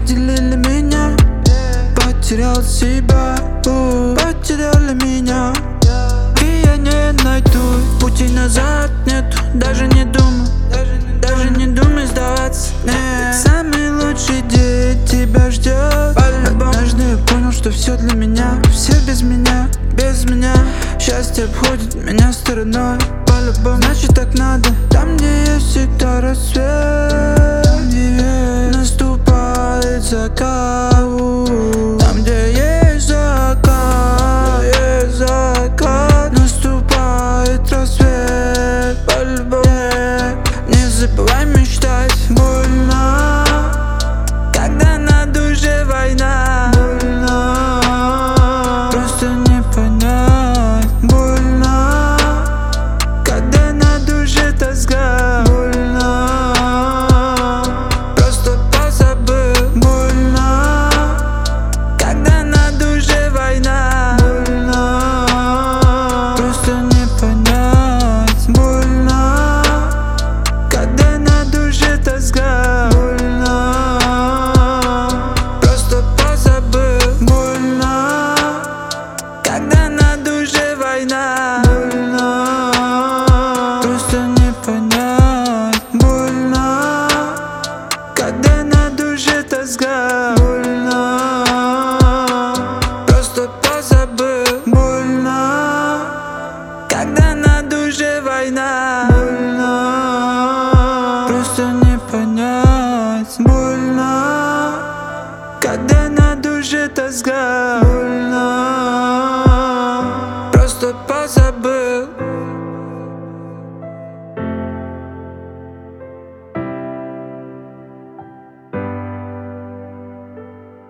разделили меня. Потерял себя, потеряли меня. И я не найду пути назад, нету, даже не думаю. Даже не думай сдаваться, нет. Самый лучший день тебя ждет. Однажды я понял, что все для меня, все без меня, без меня. Счастье обходит меня стороной, по-любому. Значит так надо, там где есть всегда рассвет, там где наступает закат, там где есть закат, наступает рассвет, по-любому. Не забывай мечтать. Больно, когда на душе война. Больно, просто не понять. Больно, когда на душе тоска. Больно, просто позабыл. Больно, когда на душе война. Больно, просто не понять. Больно, когда на душе тоска. Больно, просто позабыл. Больно, когда на душе война. Больно, просто не понять. Больно, когда на душе тоска. Больно, просто позабыл. Больно, когда на душе война. Больно, просто не понять. Больно, когда на душе тоска. Больно.